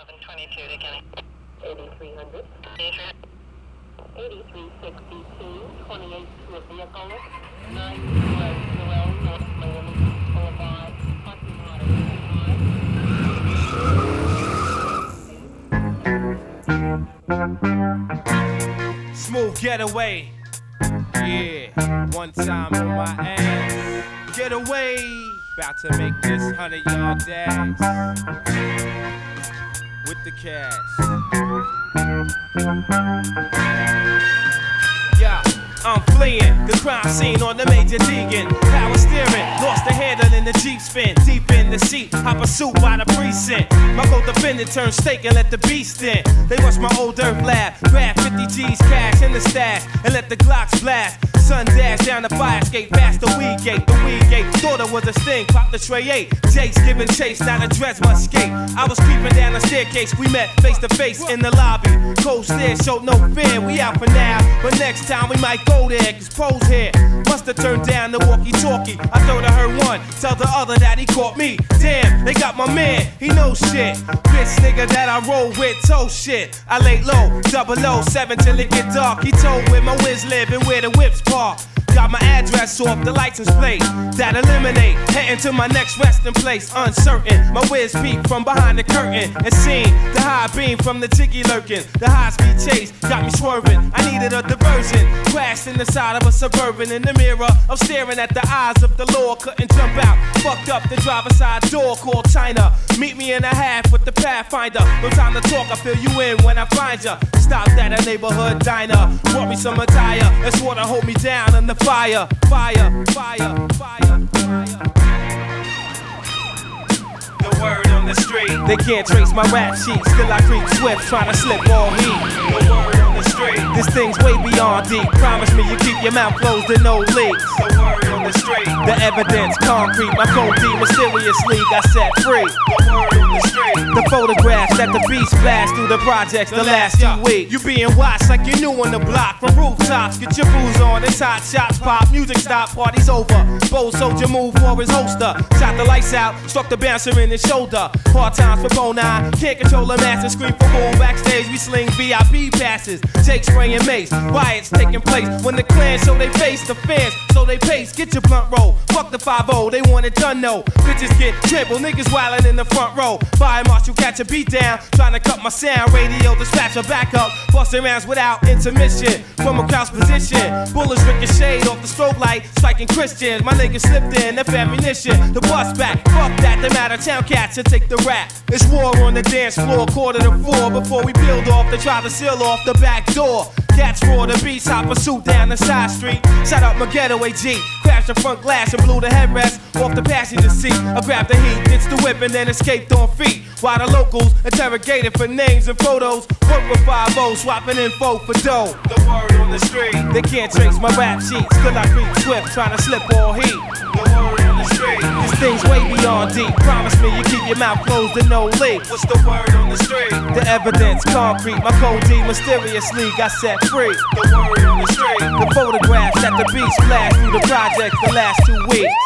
1122 to Kenny. 8300. 8362, 28 to a vehicle, 920 North Miami Boulevard, parking lot at Smooth getaway. Yeah, one time on my ass. Get away. About to make this 100-yard dash. With the cash. Yeah, I'm fleeing the crime scene on the Major Deegan. Power steering, lost the handle in the Jeep spin. Deep in the seat, I pursued by the precinct. My co-defendant turned steak and let the beast in. They watched my old dirt lab, grab 50 G's cash in the stash and let the Glocks blast. Sun dash down the fire escape past the weed gate. Thought it was a sting, popped the tray 8. Jake's giving chase, now the dreads must skate. I was creeping down the staircase, we met face to face in the lobby. Cold stare showed no fear, we out for now. But next time we might go there, cause Pro's here. Musta turned down the walkie-talkie. I thought I heard one tell the other that he caught me. Damn, they got my man, he knows shit. Bitch nigga that I roll with, toe shit. I lay low, 007 till it get dark. He told where my whiz live and where the whips park. Got my address off the license plate. That eliminate, heading to my next resting place. Uncertain, my whiz peek from behind the curtain and seen the high beam from the jiggy lurking. The high speed chase got me swerving. I needed a diversion. Crashed in the side of a Suburban in the mirror of staring at the eyes of the law. Couldn't jump out. Fucked up the driver's side door called China. Meet me in a half with the Pathfinder. No time to talk, I fill you in when I find ya. Stopped at a neighborhood diner. Bought me some attire. That's what hold me down in the fire. The word on the street. They can't trace my rap sheet. Still I creep swift, trying to slip all heat. The word on the street. This thing's way beyond deep. Promise me you keep your mouth closed and no leaks. The word on the street. The evidence concrete. My code D mysteriously got set free. The word on the street. The photographs that the beast blast through the projects the last 2 weeks. You being watched like you new on the block. From rooftops, get your booze on. It's hot shots pop. Music stop, party's over. Bold soldier move for his holster. Shot the lights out, struck the bouncer in his shoulder. Hard times for Bone Eye. Can't control a master, scream for more. Backstage we sling VIP passes. Jake spraying mace. Riots taking place when the clan show they face the fans, so they pace. Get your blunt roll. Fuck the 5-0, they want it done no. Bitches get trampled, niggas wildin' in the front row. Fire marshal catch a beat down, trying to cut my sound. Radio dispatch a backup, busting rounds without intermission. From a crouch position, bullets ricochet off the strobe light, striking Christians. My niggas slipped in, left ammunition. The bus back, fuck that, them out of town cats should take the rap. It's war on the dance floor, 3:45 before we peeled off. They try to seal off the back door. Cats roar, the beast hop pursuit down the side street. Shot up my getaway Jeep, crashed the front glass and blew the headrest off the passenger seat. I grabbed the heat, ditched the whip and then escaped on feet. While the locals interrogated for names and photos. Work with 5-0, swapping info for dough. The word on the street. They can't trace my rap sheet, still I creep swift, trying to slip all heat. The word on the street. This thing's way beyond deep. Promise me you keep your mouth closed and no leak. What's the word on the street? The evidence concrete. My code D mysteriously got set free. The word on the street. The photographs that the beast blast through the project the last 2 weeks.